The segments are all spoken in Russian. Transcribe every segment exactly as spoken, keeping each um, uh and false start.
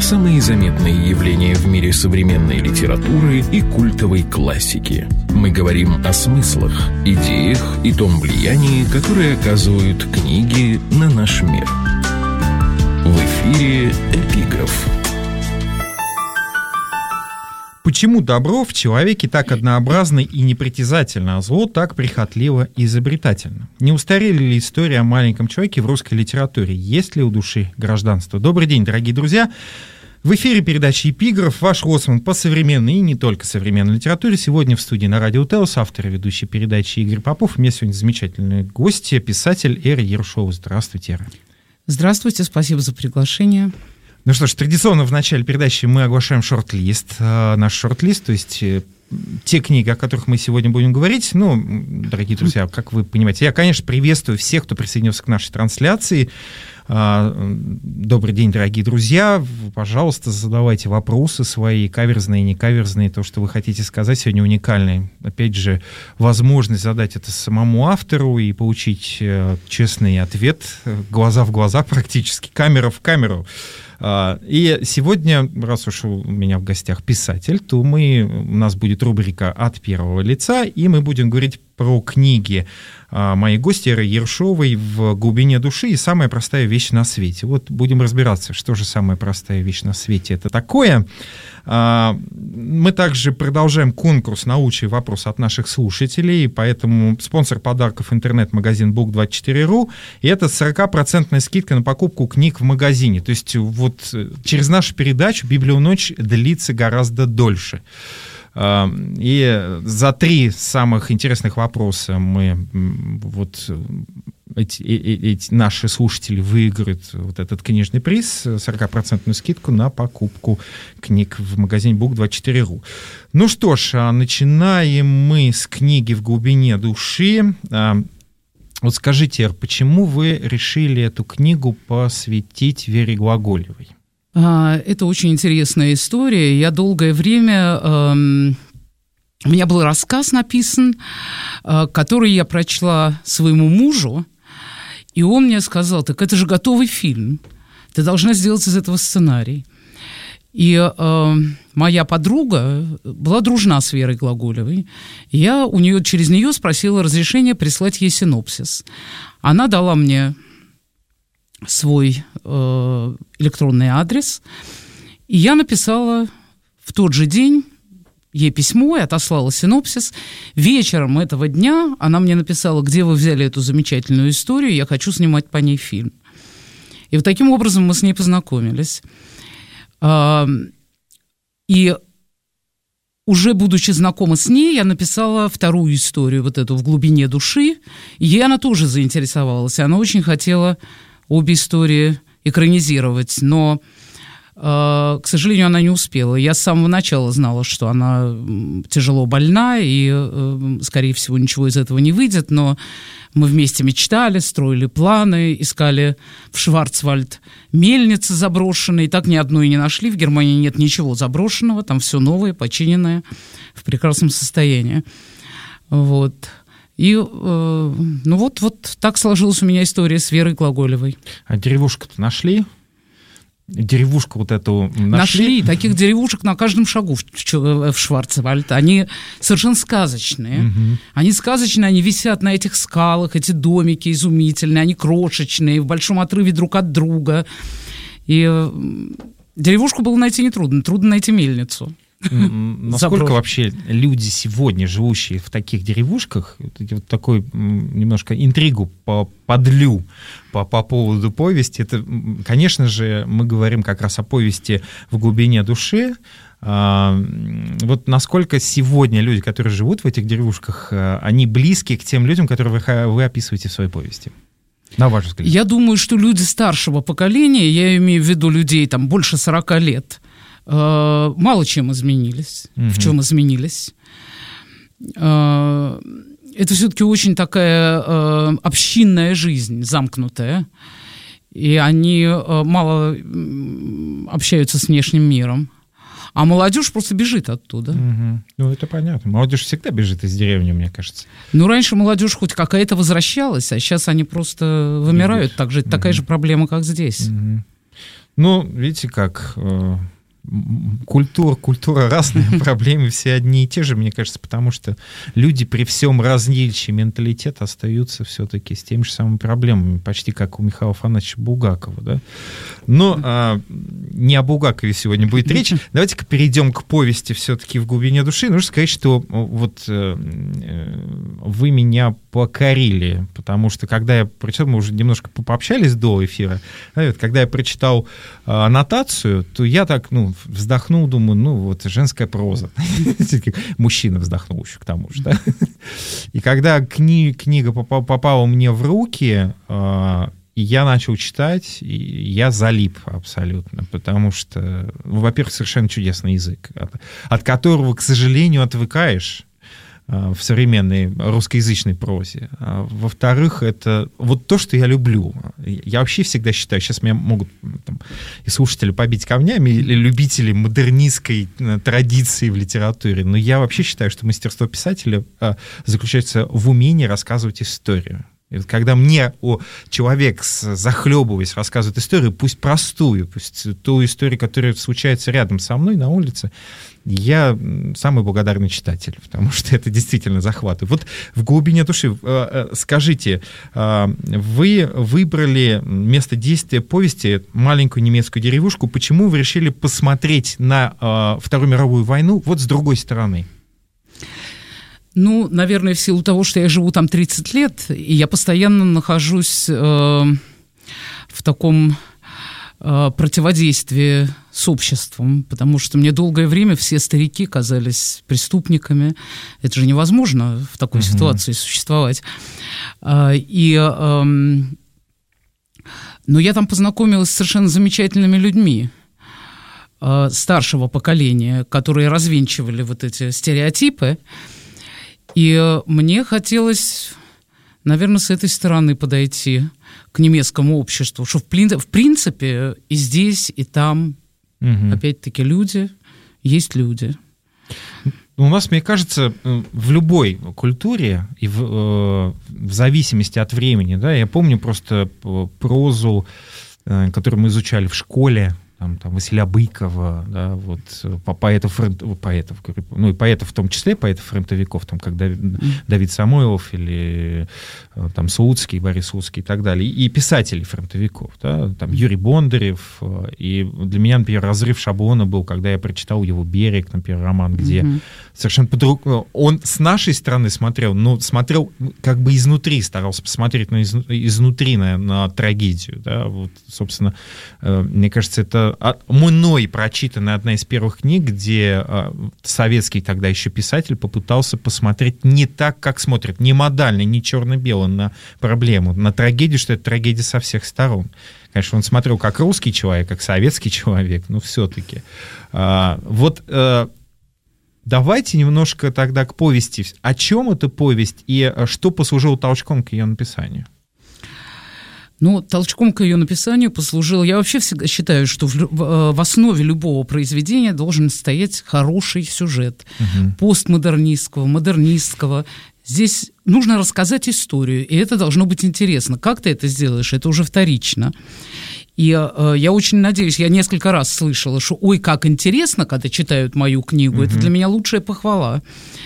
самые заметные явления в мире современной литературы и культовой классики. Мы говорим о смыслах, идеях и том влиянии, которое оказывают книги на наш мир. В эфире «Эпиграф». Почему добро в человеке так однообразно и непритязательно, а зло так прихотливо и изобретательно? Не устарели ли истории о маленьком человеке в русской литературе? Есть ли у души гражданство? Добрый день, дорогие друзья! В эфире передачи «Эпиграф», ваш лоцман по современной и не только современной литературе. Сегодня в студии на Радио Теос автор и ведущий передачи Игорь Попов. У меня сегодня замечательные гости, писатель Эра Ершова. Здравствуйте, Эра. Здравствуйте, спасибо за приглашение. Ну что ж, традиционно в начале передачи мы оглашаем шорт-лист. Наш шорт-лист, то есть те книги, о которых мы сегодня будем говорить. Ну, дорогие друзья, как вы понимаете, я, конечно, приветствую всех, кто присоединился к нашей трансляции. Добрый день, дорогие друзья. Пожалуйста, задавайте вопросы свои, каверзные, не каверзные, то, что вы хотите сказать. Сегодня уникальная, опять же, возможность задать это самому автору и получить честный ответ, глаза в глаза практически, камера в камеру. И сегодня, раз уж у меня в гостях писатель, то мы, у нас будет рубрика «От первого лица», и мы будем говорить про книги моей гости Эры Ершовой «В глубине души» и «Самая простая вещь на свете». Вот будем разбираться, что же самая простая вещь на свете это такое. Мы также продолжаем конкурс «Научный вопрос» от наших слушателей, поэтому спонсор подарков интернет-магазин бук двадцать четыре точка ру, и это сорок процентов скидка на покупку книг в магазине. То есть вот через нашу передачу «Библионочь» длится гораздо дольше. И за три самых интересных вопроса мы вот эти, эти наши слушатели выиграют вот этот книжный приз, сорок процентов скидку на покупку книг в магазине бук двадцать четыре точка ру. Ну что ж, начинаем мы с книги «В глубине души». Вот скажите, Эр, почему вы решили эту книгу посвятить Вере Глаголевой? Это очень интересная история. Я долгое время... Эм, у меня был рассказ написан, э, который я прочла своему мужу, и он мне сказал: так это же готовый фильм, ты должна сделать из этого сценарий. И э, моя подруга была дружна с Верой Глаголевой. Я у нее, через нее спросила разрешения прислать ей синопсис. Она дала мне свой э, электронный адрес, и я написала в тот же день ей письмо и отослала синопсис. Вечером этого дня она мне написала: где вы взяли эту замечательную историю, я хочу снимать по ней фильм. И вот таким образом мы с ней познакомились. Э, и уже будучи знакома с ней, я написала вторую историю, вот эту «В глубине души», и ей она тоже заинтересовалась, и она очень хотела обе истории экранизировать, но, э, к сожалению, она не успела. Я с самого начала знала, что она тяжело больна, и, э, скорее всего, ничего из этого не выйдет, но мы вместе мечтали, строили планы, искали в Шварцвальд мельницы заброшенные, так ни одной не нашли. В Германии нет ничего заброшенного, там все новое, починенное, в прекрасном состоянии. Вот. И, э, ну вот, вот так сложилась у меня история с Верой Глаголевой. А деревушку-то нашли? Деревушку вот эту нашли? Нашли. Таких деревушек на каждом шагу в, в, в Шварцвальд. Они совершенно сказочные. Угу. Они сказочные, они висят на этих скалах, эти домики изумительные, они крошечные, в большом отрыве друг от друга. И э, деревушку было найти нетрудно, трудно найти мельницу. Насколько Заброс. Вообще люди сегодня, живущие в таких деревушках, вот такой немножко интригу по, подлю по, по поводу повести, это, конечно же, мы говорим как раз о повести «В глубине души». А, вот насколько сегодня люди, которые живут в этих деревушках, они близки к тем людям, которые вы, вы описываете в своей повести? На ваш взгляд. Я думаю, что люди старшего поколения, я имею в виду людей там больше сорока лет, мало чем изменились. Угу. В чем изменились. Это все-таки очень такая общинная жизнь, замкнутая. И они мало общаются с внешним миром. А молодежь просто бежит оттуда. Угу. Ну, это понятно. Молодежь всегда бежит из деревни, мне кажется. Ну, раньше молодежь хоть какая-то возвращалась, а сейчас они просто вымирают. Так же, угу. Такая же проблема, как здесь. Угу. Ну, видите, как... Культура, культура разная, проблемы все одни и те же, мне кажется, потому что люди при всем различии менталитета остаются все-таки с теми же самыми проблемами, почти как у Михаила Афанасьевича Булгакова, да? Но а, не о Булгакове сегодня будет речь. Давайте-ка перейдем к повести все-таки «В глубине души». Нужно сказать, что вот э, вы меня покорили, потому что когда я прочитал, мы уже немножко пообщались до эфира, да, вот, когда я прочитал э, аннотацию, то я так, ну, вздохнул, думаю, ну, вот женская проза. Мужчина вздохнул еще к тому же, да. И когда кни- книга попала, попала мне в руки, э, я начал читать, и я залип абсолютно, потому что, ну, во-первых, совершенно чудесный язык, от, от которого, к сожалению, отвыкаешь в современной русскоязычной прозе. Во-вторых, это вот то, что я люблю. Я вообще всегда считаю, сейчас меня могут там, и слушатели побить камнями, или любители модернистской традиции в литературе, но я вообще считаю, что мастерство писателя заключается в умении рассказывать историю. И когда мне о, человек, захлебываясь, рассказывает историю, пусть простую, пусть ту историю, которая случается рядом со мной на улице, я самый благодарный читатель, потому что это действительно захватывает. Вот «В глубине души», скажите, вы выбрали место действия повести маленькую немецкую деревушку. Почему вы решили посмотреть на Вторую мировую войну вот с другой стороны? Ну, наверное, в силу того, что я живу там тридцать лет, и я постоянно нахожусь э, в таком э, противодействии с обществом, потому что мне долгое время все старики казались преступниками. Это же невозможно в такой mm-hmm. ситуации существовать. Э, и, э, но я там познакомилась с совершенно замечательными людьми э, старшего поколения, которые развенчивали вот эти стереотипы. И мне хотелось, наверное, с этой стороны подойти к немецкому обществу, что в, в принципе и здесь, и там, угу. опять-таки, люди есть люди. У нас, мне кажется, в любой культуре, и в, в зависимости от времени, да, я помню просто прозу, которую мы изучали в школе, Там, там, Василия Быкова, да, вот, поэтов, поэтов, ну и поэтов в том числе, поэтов-фронтовиков, там, как Давид, mm. Давид Самойлов или там, Слуцкий, Борис Слуцкий и так далее, и писателей-фронтовиков, да, там, Юрий Бондарев, и для меня, например, разрыв шаблона был, когда я прочитал его «Берег», например, роман, где mm-hmm. совершенно по-другому, он с нашей стороны смотрел, но смотрел как бы изнутри, старался посмотреть на из, изнутри на, на трагедию, да, вот, собственно, мне кажется, это мной прочитанная одна из первых книг, где э, советский тогда еще писатель попытался посмотреть не так, как смотрят, не модально, не черно-бело на проблему, на трагедию, что это трагедия со всех сторон. Конечно, он смотрел как русский человек, как советский человек, но все-таки. Э, вот э, давайте немножко тогда к повести. О чем эта повесть и что послужило толчком к ее написанию? Ну, толчком к ее написанию послужил... Я вообще всегда считаю, что в, в, в основе любого произведения должен стоять хороший сюжет. Угу. Постмодернистского, модернистского. Здесь нужно рассказать историю, и это должно быть интересно. Как ты это сделаешь, это уже вторично. И э, я очень надеюсь, я несколько раз слышала, что «Ой, как интересно, когда читают мою книгу». Угу. Это для меня лучшая похвала.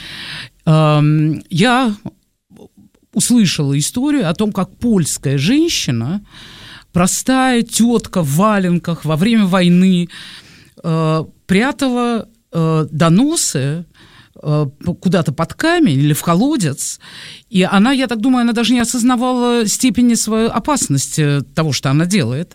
Э, я... услышала историю о том, как польская женщина, простая тетка в валенках во время войны, э, прятала э, доносы э, куда-то под камень или в колодец. И она, я так думаю, она даже не осознавала степени своей опасности того, что она делает.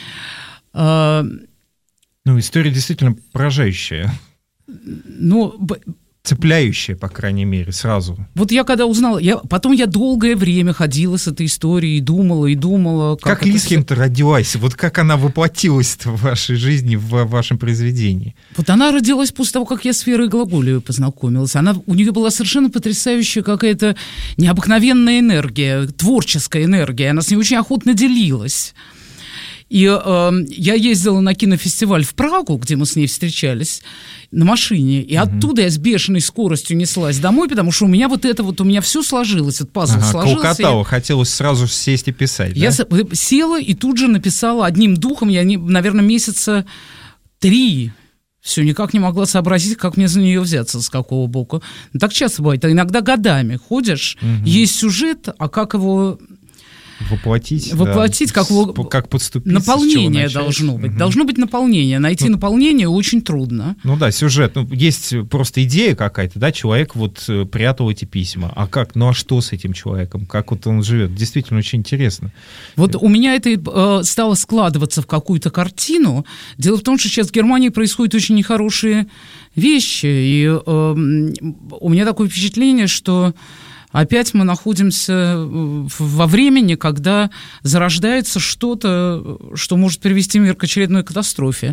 Э, ну, история действительно поражающая. Ну... цепляющая, по крайней мере, сразу. Вот я когда узнала, я, потом я долгое время ходила с этой историей и думала, и думала... Как, как Лискин-то все... родилась? Вот как она воплотилась в вашей жизни, в вашем произведении? Вот она родилась после того, как я с Верой Глаголевой познакомилась. Она, у нее была совершенно потрясающая какая-то необыкновенная энергия, творческая энергия. Она с ней очень охотно делилась. И э, я ездила на кинофестиваль в Прагу, где мы с ней встречались, на машине, и mm-hmm. оттуда я с бешеной скоростью неслась домой, потому что у меня вот это вот, у меня все сложилось, вот пазл ага, сложился. Колкотало, я... хотелось сразу сесть и писать, Я да? села и тут же написала одним духом, я, не, наверное, месяца три, все, никак не могла сообразить, как мне за нее взяться, с какого боку. Ну, так часто бывает, а иногда годами ходишь, mm-hmm. есть сюжет, а как его... Воплотить, Воплотить, да. как, его... как подступить. Наполнение должно быть. Угу. Должно быть наполнение. Найти ну, наполнение очень трудно. Ну да, сюжет. Ну, есть просто идея какая-то, да, человек вот прятал эти письма. А как? Ну а что с этим человеком? Как вот он живет? Действительно очень интересно. Вот у меня это э, стало складываться в какую-то картину. Дело в том, что сейчас в Германии происходят очень нехорошие вещи. И э, у меня такое впечатление, что опять мы находимся во времени, когда зарождается что-то, что может привести мир к очередной катастрофе.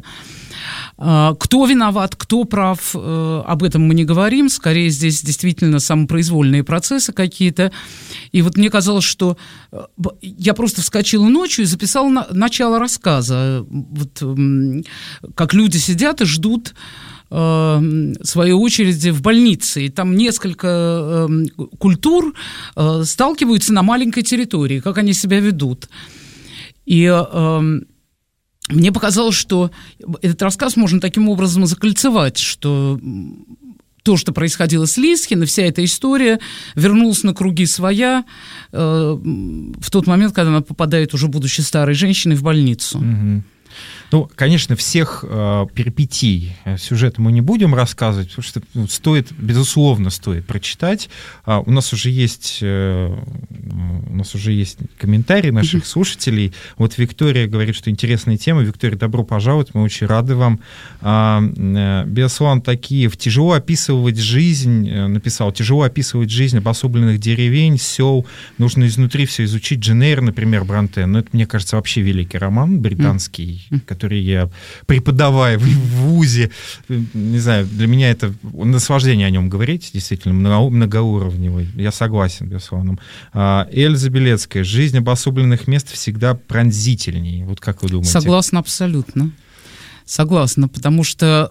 Кто виноват, кто прав, об этом мы не говорим. Скорее, здесь действительно самопроизвольные процессы какие-то. И вот мне казалось, что я просто вскочила ночью и записала на- начало рассказа. Вот, как люди сидят и ждут своей очереди в больнице. И там несколько э, культур э, сталкиваются на маленькой территории, как они себя ведут. И э, мне показалось, что этот рассказ можно таким образом закольцевать, что то, что происходило с Лисхен, и вся эта история вернулась на круги своя э, в тот момент, когда она попадает, уже будучи старой женщиной, в больницу. Mm-hmm. Ну, конечно, всех э, перипетий сюжета мы не будем рассказывать, потому что ну, стоит, безусловно, стоит прочитать. А, у нас уже есть, э, у нас уже есть комментарии наших mm-hmm. слушателей. Вот Виктория говорит, что интересная тема. Виктория, добро пожаловать, мы очень рады вам. А, э, Беслан Такиев: тяжело описывать жизнь, э, написал, тяжело описывать жизнь обособленных деревень, сел. Нужно изнутри все изучить. Джейн Эйр, например, Бронте. Но это, мне кажется, вообще великий роман британский, mm-hmm. который я преподавая в вузе, не знаю, для меня это наслаждение о нем говорить, действительно, многоуровневый. Я согласен, безусловно. Эльза Белецкая: жизнь обособленных мест всегда пронзительнее. Вот как вы думаете? Согласна абсолютно. Согласна, потому что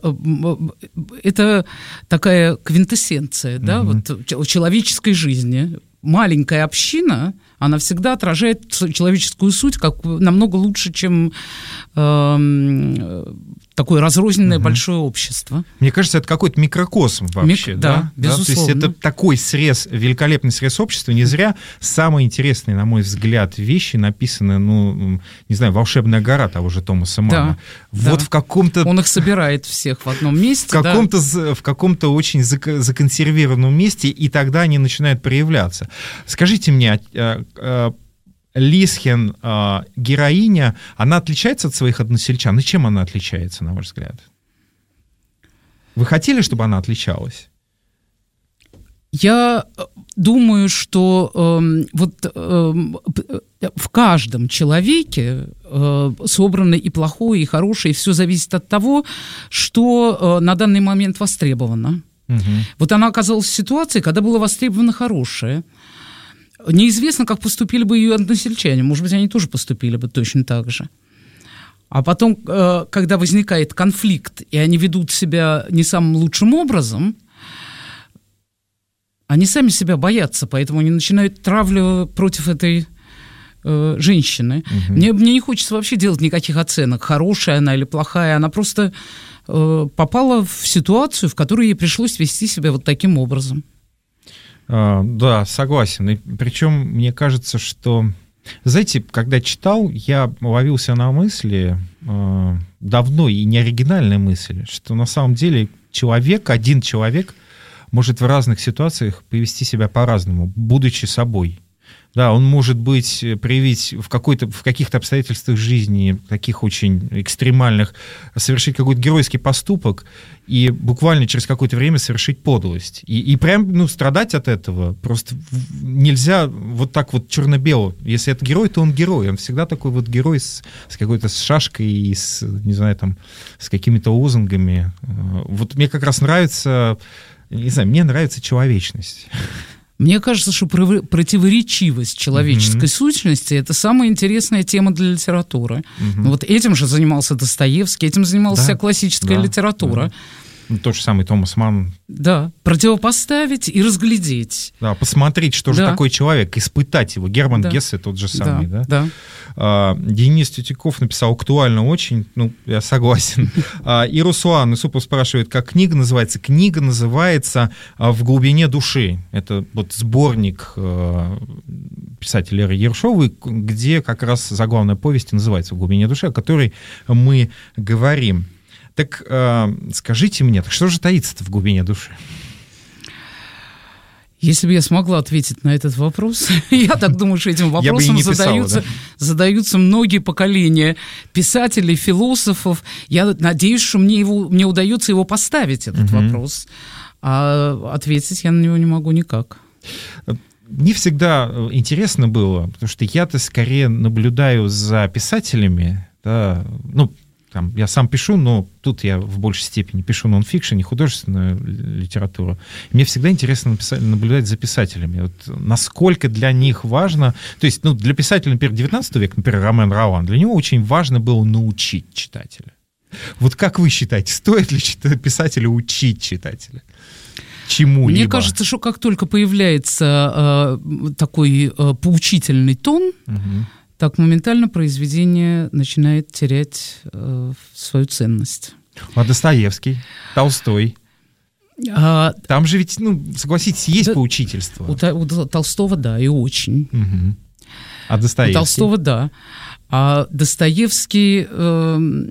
это такая квинтэссенция, да, mm-hmm. вот, человеческой жизни. Маленькая община, она всегда отражает человеческую суть как намного лучше, чем э, такое разрозненное угу. большое общество. Мне кажется, это какой-то микрокосм вообще. Мик... Да, да, безусловно. Да? То есть это такой срез, великолепный срез общества. Не зря самые интересные, на мой взгляд, вещи написаны, ну, не знаю, «Волшебная гора» того же Томаса Манна. Да, вот да. в каком-то... Он их собирает всех в одном месте. В каком-то, да. в каком-то очень законсервированном месте, и тогда они начинают проявляться. Скажите мне, Лисхен, героиня, она отличается от своих односельчан? И чем она отличается, на ваш взгляд? Вы хотели, чтобы она отличалась? Я думаю, что э, вот э, в каждом человеке э, собрано и плохое, и хорошее, и все зависит от того, что э, на данный момент востребовано. Угу. Вот она оказалась в ситуации, когда было востребовано хорошее. Неизвестно, как поступили бы ее односельчане. Может быть, они тоже поступили бы точно так же. А потом, э, когда возникает конфликт, и они ведут себя не самым лучшим образом, они сами себя боятся, поэтому они начинают травлю против этой э, женщины. Угу. Мне, мне не хочется вообще делать никаких оценок, хорошая она или плохая. Она просто э, попала в ситуацию, в которой ей пришлось вести себя вот таким образом. А, да, согласен. И причем мне кажется, что... Знаете, когда читал, я ловился на мысли, э, давно и не оригинальной мысли, что на самом деле человек, один человек может в разных ситуациях повести себя по-разному, будучи собой. Да, он может быть, проявить в, какой-то, в каких-то обстоятельствах жизни, таких очень экстремальных, совершить какой-то геройский поступок и буквально через какое-то время совершить подлость. И, и прям, ну, страдать от этого просто нельзя вот так вот черно-бело. Если это герой, то он герой. Он всегда такой вот герой с, с какой-то с шашкой и с, не знаю, там, с какими-то лозунгами. Вот мне как раз нравится, не знаю, мне нравится человечность. Мне кажется, что противоречивость человеческой mm-hmm. сущности – это самая интересная тема для литературы. Mm-hmm. Вот этим же занимался Достоевский, этим занималась да. вся классическая да. литература. Да. Тот же самый Томас Манн. Да, противопоставить и разглядеть. Да, посмотреть, что да. же такое человек, испытать его. Герман да. Гессе тот же самый. Да, да. да. А, Денис Тютюков написал актуально очень, ну, я согласен. а, И Руслан Исупов спрашивает, как книга называется. Книга называется «В глубине души». Это вот сборник а, писателя Леры Ершовой, где как раз заглавная повесть называется «В глубине души», о которой мы говорим. Так э, скажите мне, так что же таится-то в глубине души? Если бы я смогла ответить на этот вопрос, я так думаю, что этим вопросом задаются, задаются многие поколения писателей, философов. Я надеюсь, что мне, его, мне удается его поставить, этот угу. вопрос. А ответить я на него не могу никак. Не всегда интересно было, потому что я-то скорее наблюдаю за писателями, да, ну, там, я сам пишу, но тут я в большей степени пишу нон-фикшн, не художественную литературу. Мне всегда интересно написать, наблюдать за писателями. Вот насколько для них важно... То есть, ну, для писателя, например, девятнадцатого века, например, Ромен Ролан, для него очень важно было научить читателя. Вот как вы считаете, стоит ли писателю учить читателя? Чему-либо? Мне кажется, что как только появляется э, такой э, поучительный тон, угу. так моментально произведение начинает терять э, свою ценность. А Достоевский, Толстой? А, Там же ведь, ну, согласитесь, есть да, поучительство. У, у Толстого, да, и очень. Угу. А Достоевский? У Толстого, да. А Достоевский... Э,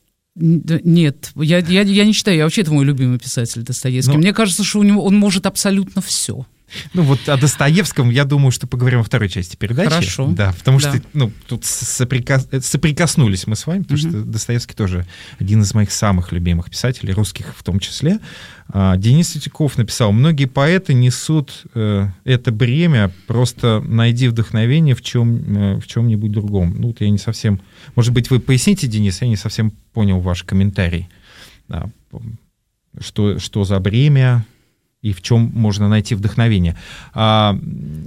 нет, я, я, я не считаю, я вообще это мой любимый писатель Достоевский. Но... Мне кажется, что у него он может абсолютно все. Ну вот о Достоевском, я думаю, что поговорим во второй части передачи. Хорошо. Да, потому да. что ну, тут соприкос... соприкоснулись мы с вами, потому угу. что Достоевский тоже один из моих самых любимых писателей, русских в том числе. А, Денис Тютюков написал, многие поэты несут э, это бремя, просто найди вдохновение в, чем, э, в чем-нибудь другом. Ну вот я не совсем... Может быть, вы поясните, Денис, я не совсем понял ваш комментарий. Да, что, что за бремя... и в чем можно найти вдохновение. А,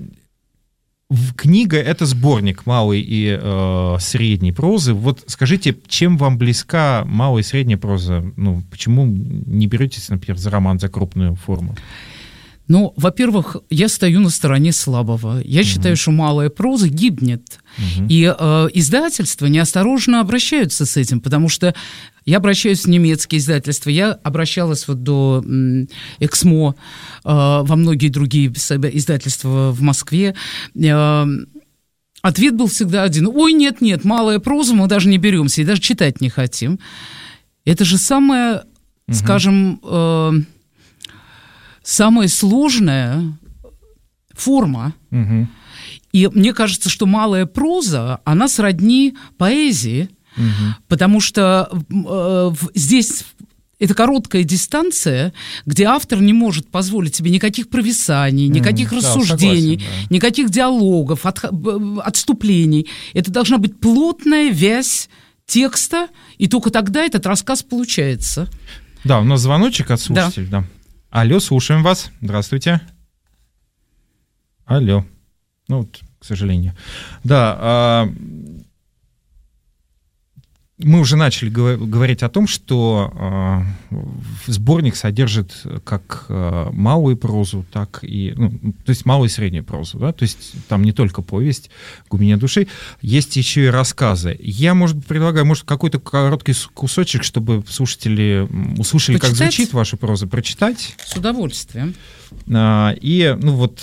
в, книга — это сборник малой и э, средней прозы. Вот скажите, чем вам близка малая и средняя проза? Ну, почему не беретесь, например, за роман, за крупную форму? Ну, во-первых, я стою на стороне слабого. Я угу. считаю, что малая проза гибнет. Угу. И э, издательства неосторожно обращаются с этим, потому что я обращаюсь в немецкие издательства, я обращалась вот до э, Эксмо, э, во многие другие издательства в Москве. Э, ответ был всегда один. Ой, нет-нет, малая проза, мы даже не беремся и даже читать не хотим. Это же самое, угу. скажем... Э, самая сложная форма. Угу. И мне кажется, что малая проза, она сродни поэзии, угу. потому что э, здесь это короткая дистанция, где автор не может позволить себе никаких провисаний, никаких mm, рассуждений, да, согласен, да. никаких диалогов, от, отступлений. Это должна быть плотная вязь текста, и только тогда этот рассказ получается. Да, у нас звоночек от слушателя, да. да. Алло, слушаем вас. Здравствуйте. Алло. Ну, вот, к сожалению. Да, а, мы уже начали говорить о том, что а, сборник содержит как а, малую прозу, так и, ну, то есть малую и среднюю прозу, да, то есть там не только повесть, глубине души, есть еще и рассказы. Я, может быть, предлагаю, может, какой-то короткий кусочек, чтобы слушатели услышали, почитать? Как звучит ваша проза, прочитать. С удовольствием. А, и, ну вот...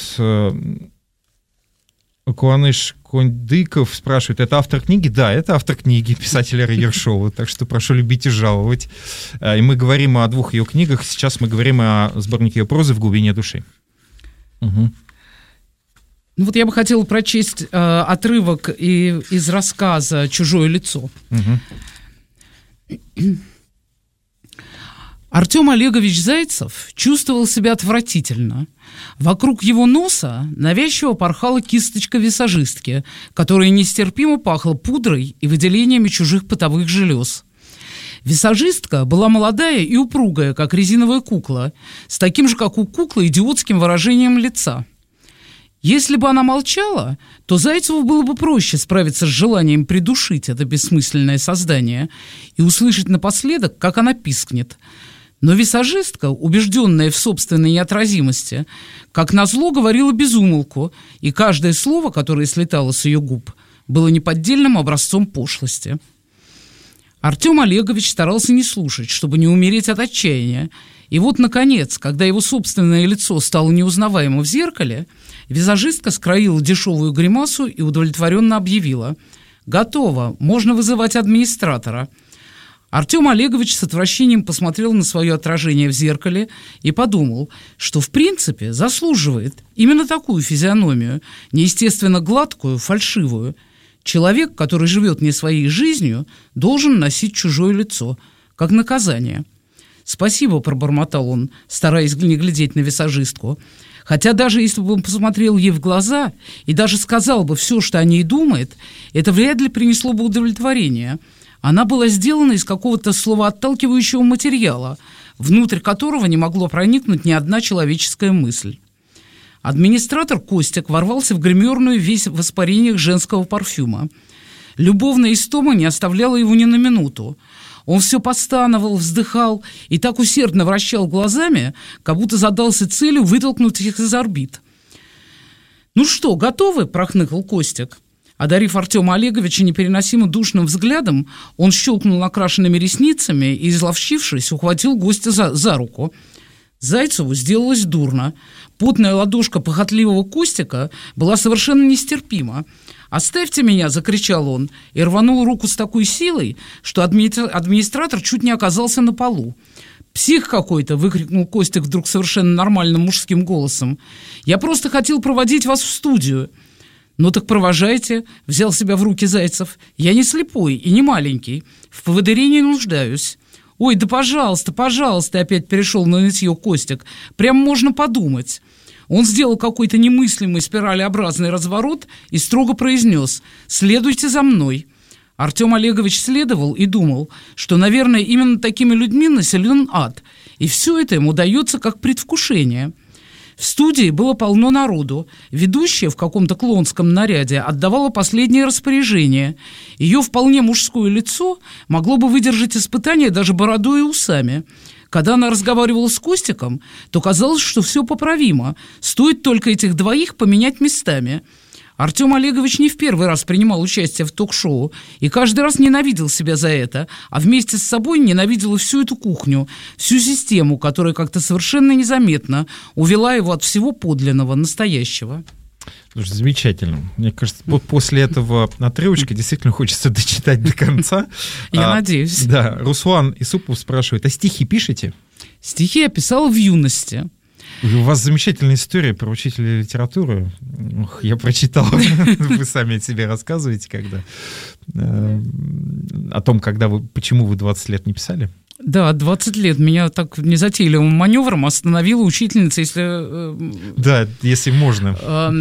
Куаныш Кондыков спрашивает, это автор книги? Да, это автор книги писателя Ершова, так что прошу любить и жаловать. И мы говорим о двух ее книгах, сейчас мы говорим о сборнике ее прозы «В глубине души». Угу. Ну вот я бы хотела прочесть э, отрывок и, из рассказа «Чужое лицо». Угу. Артем Олегович Зайцев чувствовал себя отвратительно. Вокруг его носа навязчиво порхала кисточка висажистки, которая нестерпимо пахла пудрой и выделениями чужих потовых желез. Висажистка была молодая и упругая, как резиновая кукла, с таким же, как у куклы, идиотским выражением лица. Если бы она молчала, то Зайцеву было бы проще справиться с желанием придушить это бессмысленное создание и услышать напоследок, как она пискнет. Но визажистка, убежденная в собственной неотразимости, как назло говорила без умолку, и каждое слово, которое слетало с ее губ, было неподдельным образцом пошлости. Артем Олегович старался не слушать, чтобы не умереть от отчаяния. И вот, наконец, когда его собственное лицо стало неузнаваемо в зеркале, визажистка скроила дешевую гримасу и удовлетворенно объявила: «Готово, можно вызывать администратора». Артем Олегович с отвращением посмотрел на свое отражение в зеркале и подумал, что в принципе заслуживает именно такую физиономию, неестественно гладкую, фальшивую. Человек, который живет не своей жизнью, должен носить чужое лицо, как наказание. «Спасибо», — пробормотал он, стараясь не глядеть на визажистку. Хотя даже если бы он посмотрел ей в глаза и даже сказал бы все, что о ней думает, это вряд ли принесло бы удовлетворение. Она была сделана из какого-то словоотталкивающего материала, внутрь которого не могло проникнуть ни одна человеческая мысль. Администратор Костик ворвался в гримерную весь в испарениях женского парфюма. Любовная истома не оставляла его ни на минуту. Он все постановал, вздыхал и так усердно вращал глазами, как будто задался целью вытолкнуть их из орбит. «Ну что, готовы?» – прохныкал Костик. Одарив Артема Олеговича непереносимо душным взглядом, он щелкнул накрашенными ресницами и, изловчившись, ухватил гостя за, за руку. Зайцеву сделалось дурно. Потная ладошка похотливого Костика была совершенно нестерпима. «Оставьте меня!» – закричал он и рванул руку с такой силой, что адми- администратор чуть не оказался на полу. «Псих какой-то!» – выкрикнул Костик вдруг совершенно нормальным мужским голосом. «Я просто хотел проводить вас в студию». «Ну так провожайте», – взял себя в руки Зайцев. «Я не слепой и не маленький. В поводыре не нуждаюсь». «Ой, да пожалуйста, пожалуйста!» – опять перешел на нытье Костик. «Прям можно подумать». Он сделал какой-то немыслимый спиралеобразный разворот и строго произнес: «Следуйте за мной». Артем Олегович следовал и думал, что, наверное, именно такими людьми населен ад, и все это ему дается как предвкушение. В студии было полно народу. Ведущая в каком-то клоунском наряде отдавала последнее распоряжение. Ее вполне мужское лицо могло бы выдержать испытание даже бородой и усами. Когда она разговаривала с Костиком, то казалось, что все поправимо. Стоит только этих двоих поменять местами. Артем Олегович не в первый раз принимал участие в ток-шоу и каждый раз ненавидел себя за это, а вместе с собой ненавидел и всю эту кухню, всю систему, которая как-то совершенно незаметно увела его от всего подлинного, настоящего. Слушай, замечательно. Мне кажется, после этого отрывочка действительно хочется дочитать до конца. Я а, надеюсь. Да, Руслан Исупов спрашивает: а стихи пишете? Стихи я писала в юности. У вас замечательная история про учителя литературы. Ох, я прочитал. Вы сами о себе рассказываете, когда о том, когда вы, почему вы двадцать лет не писали. Да, двадцать лет. Меня так незатейливым маневром остановила учительница, если... Да, если можно.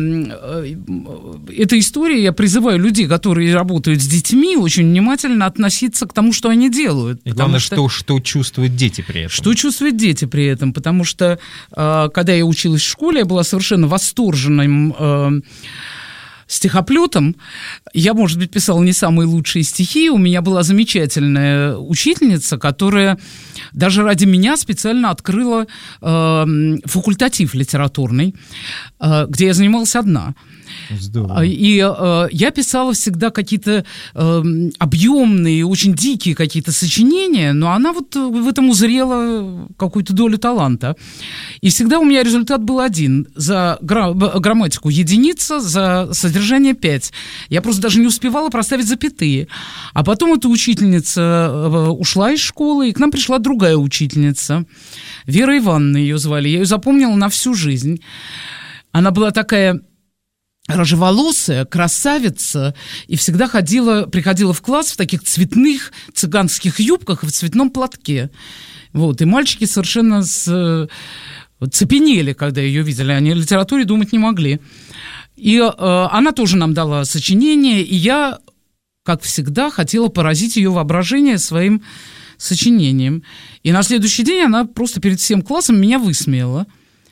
Эта история, я призываю людей, которые работают с детьми, очень внимательно относиться к тому, что они делают. И главное, что, что чувствуют дети при этом. Что чувствуют дети при этом, потому что, когда я училась в школе, я была совершенно восторженным стихоплетом. Я, может быть, писала не самые лучшие стихи. У меня была замечательная учительница, которая даже ради меня специально открыла э, факультатив литературный, э, где я занималась одна. Здорово. И э, я писала всегда какие-то э, объемные, очень дикие какие-то сочинения, но она вот в этом узрела какую-то долю таланта. И всегда у меня результат был один. За гра- грамматику единица, за содержание пять. Я просто даже не успевала проставить запятые. А потом эта учительница э, ушла из школы, и к нам пришла другая учительница. Вера Ивановна ее звали. Я ее запомнила на всю жизнь. Она была такая... рыжеволосая, красавица, и всегда ходила, приходила в класс в таких цветных цыганских юбках и в цветном платке. Вот, и мальчики совершенно с, цепенели, когда ее видели, они о литературе думать не могли. И э, она тоже нам дала сочинение, и я, как всегда, хотела поразить ее воображение своим сочинением. И на следующий день она просто перед всем классом меня высмеяла.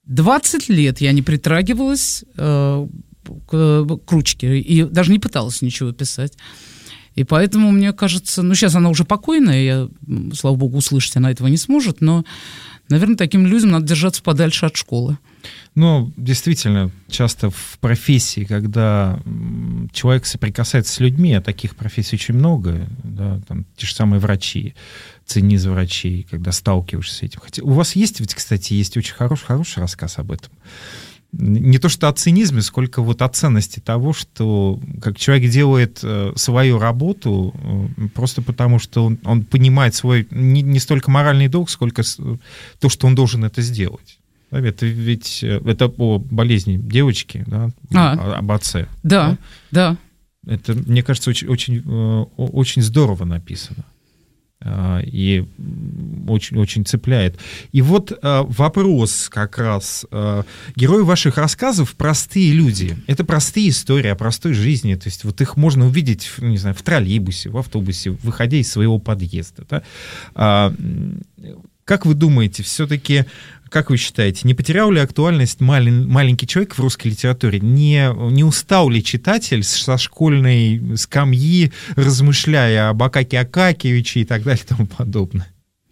двадцать лет я не притрагивалась э, к, к ручке и даже не пыталась ничего писать. И поэтому, мне кажется, ну, сейчас она уже покойная, я, слава богу, услышать она этого не сможет, но, наверное, таким людям надо держаться подальше от школы. Ну, действительно, часто в профессии, когда человек соприкасается с людьми, а таких профессий очень много, да, там те же самые врачи, цинизм врачей, когда сталкиваешься с этим. Хотя у вас есть, ведь, кстати, есть очень хороший, хороший рассказ об этом. Не то что о цинизме, сколько вот о ценности того, что как человек делает э, свою работу э, просто потому, что он, он понимает свой не, не столько моральный долг, сколько с, то, что он должен это сделать. Это ведь это о болезни девочки, да, а, об отце. Да, да, да. Это, мне кажется, очень, очень, очень здорово написано. И очень, очень цепляет. И вот вопрос как раз. Герои ваших рассказов — простые люди. Это простые истории о простой жизни. То есть вот их можно увидеть, не знаю, в троллейбусе, в автобусе, выходя из своего подъезда. Да? Как вы думаете, все-таки, как вы считаете, не потерял ли актуальность малень, маленький человек в русской литературе? Не, не устал ли читатель со школьной скамьи, размышляя об Акаке Акакевиче и так далее и тому подобное?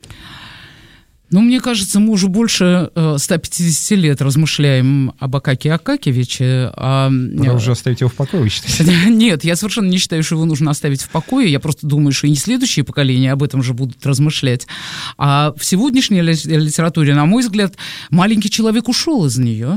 Ну, мне кажется, мы уже больше ста пятидесяти лет размышляем об Акаке Акакевиче. А... Пора уже оставить его в покое, вы считаете? Нет, я совершенно не считаю, что его нужно оставить в покое. Я просто думаю, что и не следующие поколения об этом же будут размышлять. А в сегодняшней литературе, на мой взгляд, маленький человек ушел из нее.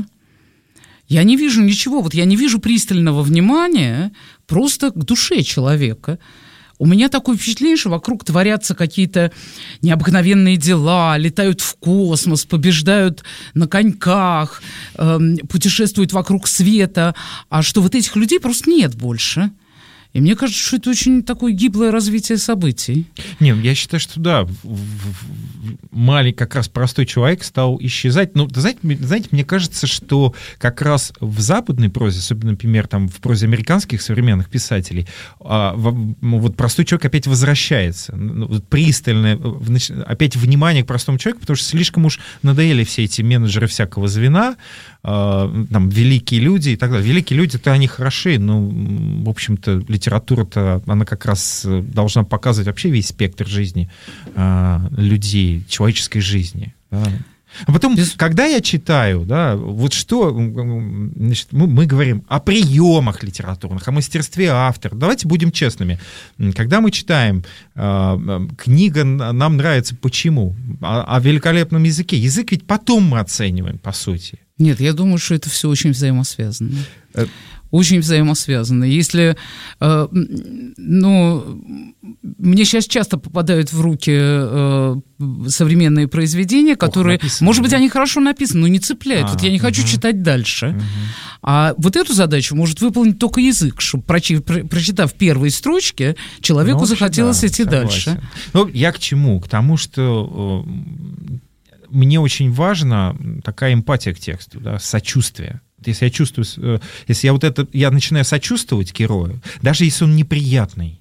Я не вижу ничего, вот я не вижу пристального внимания просто к душе человека. У меня такое впечатление, что вокруг творятся какие-то необыкновенные дела, летают в космос, побеждают на коньках, э, путешествуют вокруг света, а что вот этих людей просто нет больше. И мне кажется, что это очень такое гиблое развитие событий. Нет, я считаю, что да, маленький, как раз простой человек стал исчезать. Но, знаете, знаете, мне кажется, что как раз в западной прозе, особенно, например, там, в прозе американских современных писателей, вот простой человек опять возвращается. Пристальное, опять внимание к простому человеку, потому что слишком уж надоели все эти менеджеры всякого звена, там, великие люди и так далее. Великие люди-то они хороши, но, в общем-то, литература-то, она как раз должна показывать вообще весь спектр жизни людей, человеческой жизни. Да. А потом, Без... когда я читаю, да, вот что, значит, мы, мы говорим о приемах литературных, о мастерстве автора. Давайте будем честными. Когда мы читаем, э, книга нам нравится почему? О, о великолепном языке. Язык ведь потом мы оцениваем, по сути. Нет, я думаю, что это все очень взаимосвязано. Очень взаимосвязаны. Если, э, ну, мне сейчас часто попадают в руки э, современные произведения, которые, Ох, может быть, да? они хорошо написаны, но не цепляют. А, вот я не хочу угу. читать дальше. Угу. А вот эту задачу может выполнить только язык, чтобы, прочи, про, прочитав первые строчки, человеку ну, захотелось да, идти согласен. дальше. Ну, я к чему? К тому, что э, мне очень важна такая эмпатия к тексту, да, сочувствие. Если я чувствую, если я вот это, я начинаю сочувствовать герою, даже если он неприятный,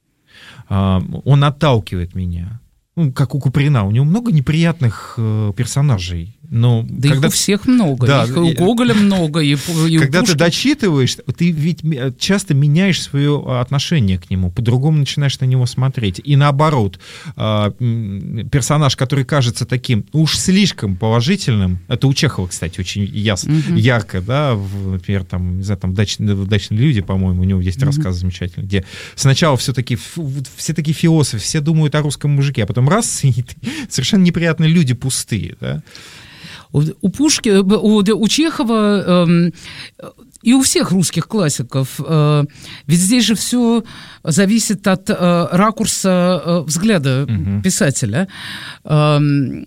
он отталкивает меня. Ну, как у Куприна, у него много неприятных персонажей. Но да когда... их у всех много, да, их и у Гоголя много, и, и когда у ты дочитываешь, ты ведь часто меняешь свое отношение к нему, по-другому начинаешь на него смотреть. И наоборот, персонаж, который кажется таким уж слишком положительным, это у Чехова, кстати, очень ясно, угу. ярко, да, в, например, там, не знаю, там «Дачные, «Дачные люди», по-моему, у него есть угу. рассказ замечательный, где сначала все-таки все такие философы, все думают о русском мужике, а потом раз, и совершенно неприятные люди пустые, да. У Пушкина, у, у Чехова э, и у всех русских классиков, э, ведь здесь же все зависит от э, ракурса э, взгляда угу. писателя. Э,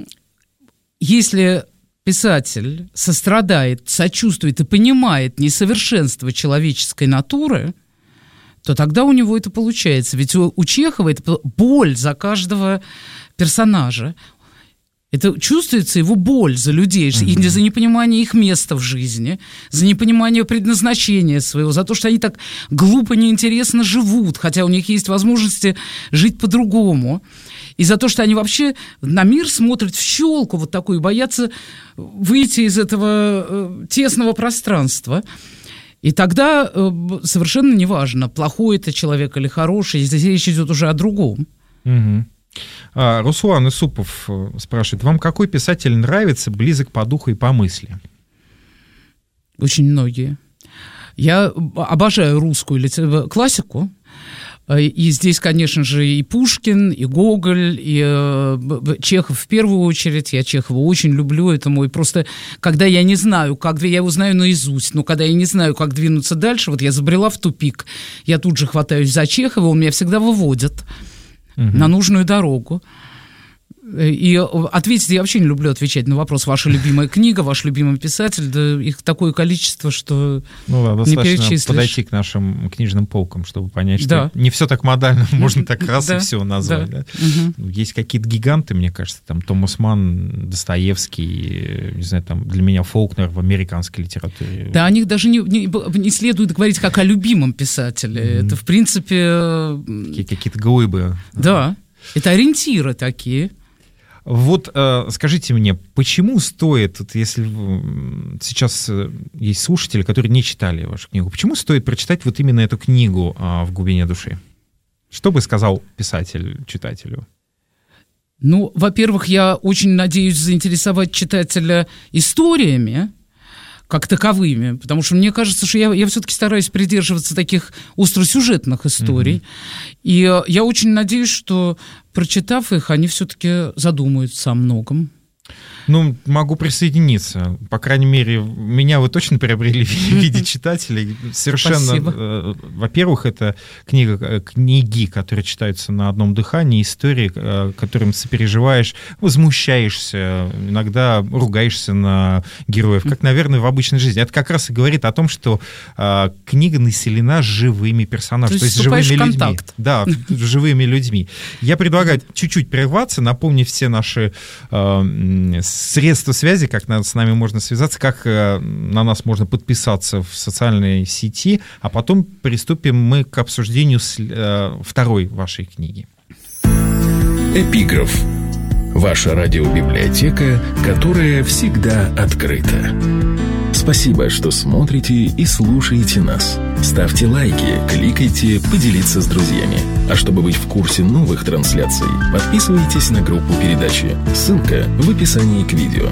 если писатель сострадает, сочувствует и понимает несовершенство человеческой натуры, то тогда у него это получается. Ведь у, у Чехова это боль за каждого персонажа. Это чувствуется его боль за людей, mm-hmm. и за непонимание их места в жизни, за непонимание предназначения своего, за то, что они так глупо, неинтересно живут, хотя у них есть возможности жить по-другому, и за то, что они вообще на мир смотрят в щелку вот такую, боятся выйти из этого э, тесного пространства. И тогда э, совершенно неважно, плохой это человек или хороший, здесь речь идет уже о другом. Mm-hmm. А, Руслан Исупов спрашивает, вам какой писатель нравится, близок по духу и по мысли? Очень многие. Я обожаю русскую литер... классику, и здесь, конечно же, и Пушкин, и Гоголь, и э, Чехов в первую очередь. Я Чехова очень люблю, это мой просто... Когда я не знаю, как... Я его знаю наизусть, но когда я не знаю, как двинуться дальше, вот я забрела в тупик, я тут же хватаюсь за Чехова, он меня всегда выводит Uh-huh. на нужную дорогу. И ответить, я вообще не люблю отвечать на вопрос, ваша любимая книга, ваш любимый писатель, да их такое количество, что ну, да, не перечислишь. Достаточно подойти к нашим книжным полкам, чтобы понять, что да. не все так модально, можно так раз да. и все назвать. Да. Да. Угу. Есть какие-то гиганты, мне кажется, там Томас Манн, Достоевский, не знаю, там для меня Фолкнер в американской литературе. Да, о них даже не, не, не следует говорить как о любимом писателе. Mm-hmm. Это, в принципе... Какие-то глыбы. Да, это ориентиры такие. Вот э, скажите мне, почему стоит, вот если сейчас есть слушатели, которые не читали вашу книгу, почему стоит прочитать вот именно эту книгу э, «В глубине души»? Что бы сказал писатель читателю? Ну, во-первых, я очень надеюсь заинтересовать читателя историями, как таковыми, потому что мне кажется, что я, я все-таки стараюсь придерживаться таких остросюжетных историй, mm-hmm. и я очень надеюсь, что, прочитав их, они все-таки задумаются о многом. Ну, могу присоединиться. По крайней мере, меня вы точно приобрели в виде читателей. Совершенно. Спасибо. Во-первых, это книга, книги, которые читаются на одном дыхании, истории, которым сопереживаешь, возмущаешься, иногда ругаешься на героев, как, наверное, в обычной жизни. Это как раз и говорит о том, что а, книга населена живыми персонажами, то есть, то есть живыми людьми. Контакт. Да, живыми людьми. Я предлагаю чуть-чуть прерваться, напомнить все наши а, средства связи, как с нами можно связаться, как на нас можно подписаться в социальной сети, а потом приступим мы к обсуждению второй вашей книги. Эпиграф. Ваша радиобиблиотека, которая всегда открыта. Спасибо, что смотрите и слушаете нас. Ставьте лайки, кликайте, поделиться с друзьями. А чтобы быть в курсе новых трансляций, подписывайтесь на группу передачи. Ссылка в описании к видео.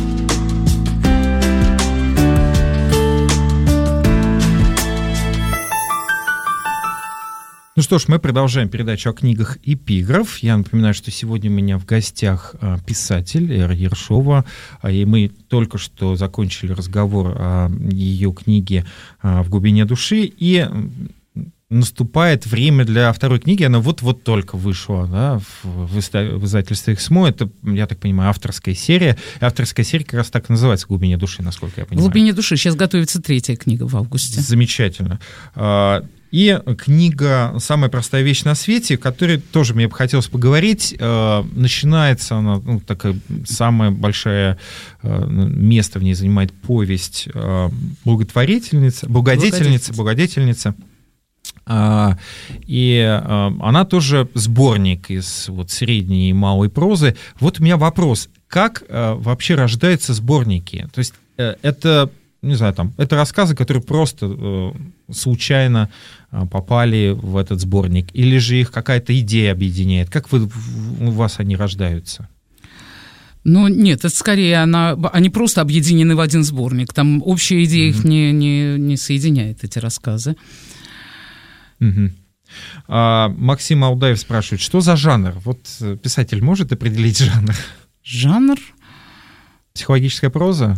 Ну что ж, мы продолжаем передачу о книгах «Эпиграф». Я напоминаю, что сегодня у меня в гостях писатель Эра Ершова, и мы только что закончили разговор о ее книге «В глубине души», и наступает время для второй книги, она вот-вот только вышла, да, в издательстве «Эксмо». Это, я так понимаю, авторская серия. Авторская серия как раз так и называется «В глубине души», насколько я понимаю. «В глубине души». Сейчас готовится третья книга в августе. Замечательно. И книга «Самая простая вещь на свете», которой тоже мне бы хотелось поговорить, э, начинается она, ну, такая самое большое э, место в ней занимает повесть э, благотворительница, благодетельница, благодетельница. Э, и э, она тоже сборник из вот, средней и малой прозы. Вот у меня вопрос, как э, вообще рождаются сборники? То есть э, это... не знаю, там, это рассказы, которые просто э, случайно э, попали в этот сборник, или же их какая-то идея объединяет? Как вы, у вас они рождаются? Ну, нет, это скорее она, они просто объединены в один сборник. Там общая идея mm-hmm. их не, не, не соединяет, эти рассказы. Mm-hmm. А, Максим Алдаев спрашивает, что за жанр? Вот писатель может определить жанр? Жанр? Психологическая проза?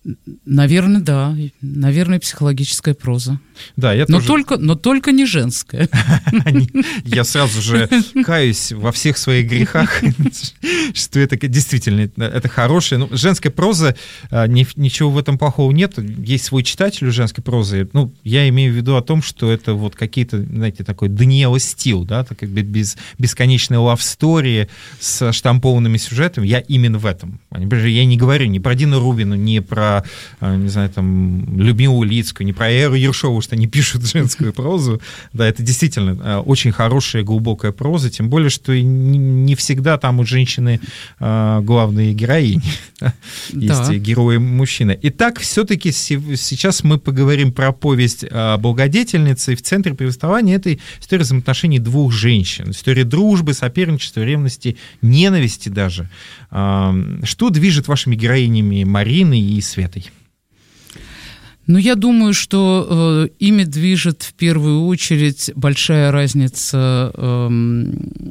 Наверное, да. Наверное, психологическая проза. Да, я но тоже... только, но только не женская. Я сразу же каюсь во всех своих грехах, что это действительно это хорошее. Ну, женская проза, ничего в этом плохого нет. Есть свой читатель у женской прозы. Ну, я имею в виду о том, что это вот какие-то, знаете, такой Даниэла Стил, да, так без бесконечной лав-стори с штампованными сюжетами. Я именно в этом. Я не говорю ни про Дину Рубину, ни про, не знаю, там, Людмилу Улицкую, ни про Эру Ершову, что они пишут женскую прозу. Да, это действительно очень хорошая, глубокая проза, тем более, что не всегда там у женщины главные героини. Есть и герои-мужчины. Итак, все-таки сейчас мы поговорим про повесть «Благодетельница», и в центре повествования этой история взаимоотношений двух женщин. История дружбы, соперничества, ревности, ненависти даже. Что движет вашими героинями Мариной и Светой? Ну, я думаю, что э, ими движет в первую очередь большая разница. Э,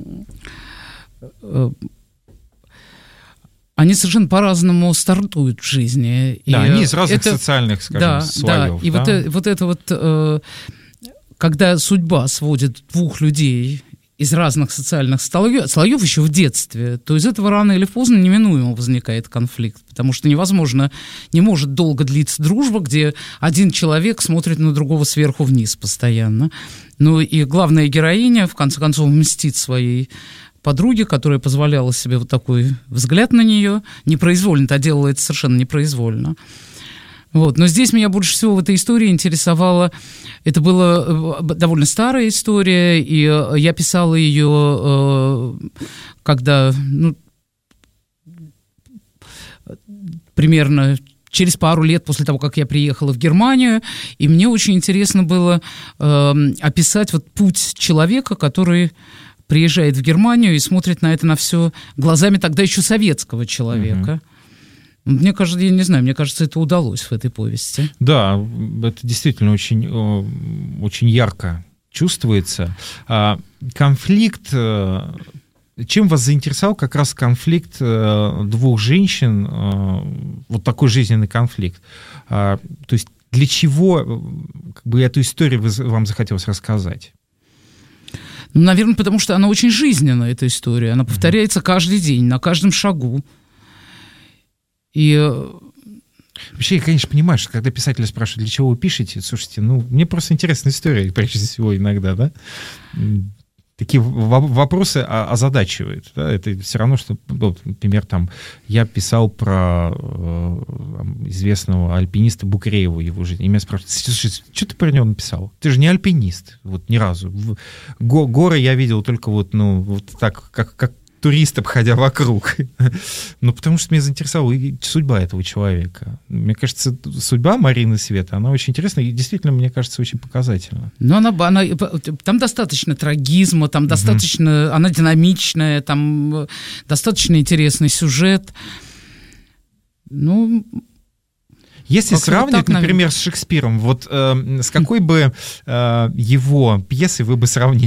э, они совершенно по-разному стартуют в жизни. Да, и они из разных это, социальных, скажем, да, слоев. Да, и да? вот, э, вот это вот, э, когда судьба сводит двух людей из разных социальных слоев, слоев еще в детстве, то из этого рано или поздно неминуемо возникает конфликт, потому что невозможно, не может долго длиться дружба, где один человек смотрит на другого сверху вниз постоянно. Ну и главная героиня, в конце концов, мстит своей подруге, которая позволяла себе вот такой взгляд на нее, непроизвольно, а делала это совершенно непроизвольно. Вот. Но здесь меня больше всего в этой истории интересовало, это была довольно старая история, и я писала ее, когда, ну, примерно через пару лет после того, как я приехала в Германию, и мне очень интересно было описать вот путь человека, который приезжает в Германию и смотрит на это на все глазами тогда еще советского человека. Mm-hmm. Мне кажется, я не знаю, мне кажется, это удалось в этой повести. Да, это действительно очень, очень ярко чувствуется. Конфликт, чем вас заинтересовал как раз конфликт двух женщин, вот такой жизненный конфликт? То есть для чего как бы, эту историю вам захотелось рассказать? Ну, наверное, потому что она очень жизненная, эта история. Она повторяется mm-hmm. каждый день, на каждом шагу. И... Вообще, я, конечно, понимаю, что когда писатели спрашивают, для чего вы пишете, слушайте, ну, мне просто интересная история, прежде всего, иногда, да? Такие вопросы озадачивают, да? Это все равно, что, вот, например, там, я писал про э, известного альпиниста Букреева, его жизнь, и меня спрашивают, слушай, что ты про него написал? Ты же не альпинист, вот, ни разу. Го- горы я видел только вот, ну, вот так, как, как турист, обходя вокруг. Ну, потому что меня заинтересовала судьба этого человека. Мне кажется, судьба Марины Светы, она очень интересная и действительно, мне кажется, очень показательна. Ну, она, она, там достаточно трагизма, там угу. достаточно, она динамичная, там достаточно интересный сюжет. Ну... Если сравнивать, так, например, с Шекспиром, вот э, с какой бы э, его пьесой вы бы сравнили?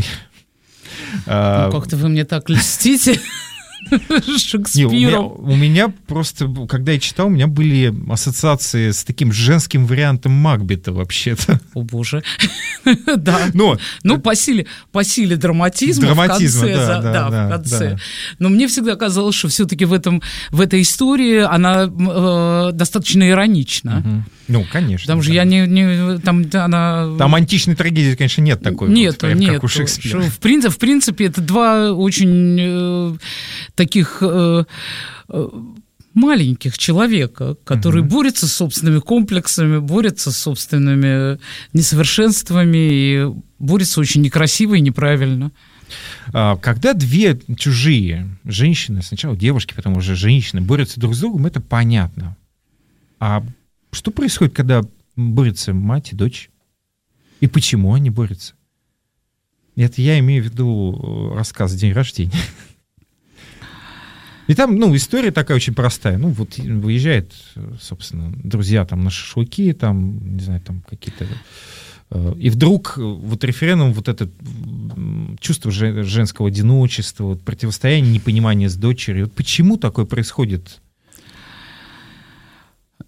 Ну, как-то вы мне так льстите. Шекспиру. Не, у, меня, у меня просто, когда я читал, у меня были ассоциации с таким женским вариантом Макбета вообще-то. О, боже. Да. Но, ну, по силе, по силе драматизма, драматизма, в конце. Да, да, да, да, в конце. Да. Но мне всегда казалось, что все-таки в, этом, в этой истории она э, достаточно иронична. Угу. Ну, конечно. Потому что да. я не... не там, она... там античной трагедии, конечно, нет такой. Нет, вот, прям, нет. Как у Шекспира. В принципе, в принципе, это два очень э, таких... Э, э, маленьких человека, которые uh-huh. борются с собственными комплексами, борются с собственными несовершенствами и борются очень некрасиво и неправильно. Когда две чужие женщины, сначала девушки, потом уже женщины, борются друг с другом, это понятно. А что происходит, когда борются мать и дочь? И почему они борются? Это я имею в виду рассказ «День рождения». И там, ну, история такая очень простая. Ну, вот выезжают, собственно, друзья там на шашлыки, там, не знаю, там какие-то... И вдруг вот референдум, вот это чувство женского одиночества, вот противостояние, непонимание с дочерью. Вот почему такое происходит?